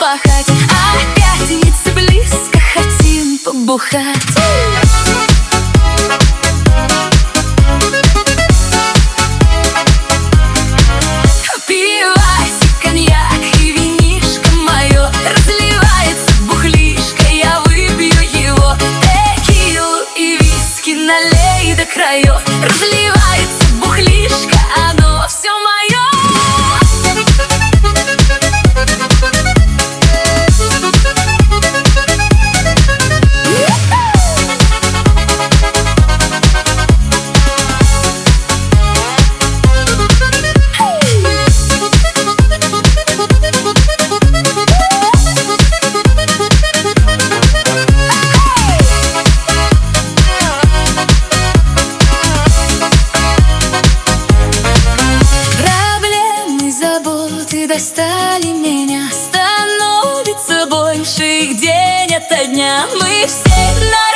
пахать, а пятница близко, хотим побухать. Налей до краев, разливается бухлишко, оно все мое. Достали меня, становится больше их день ото дня. Мы все на